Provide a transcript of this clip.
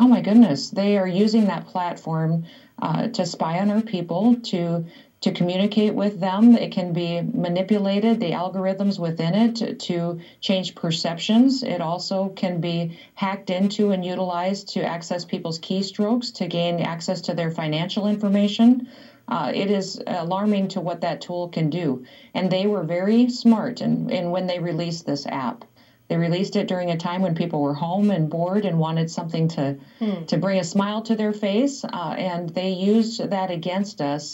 my goodness, they are using that platform to spy on our people, to communicate with them. It can be manipulated, the algorithms within it, to change perceptions. It also can be hacked into and utilized to access people's keystrokes, to gain access to their financial information. It is alarming to what that tool can do. And they were very smart in when they released this app. They released it during a time when people were home and bored and wanted something to bring a smile to their face, and they used that against us.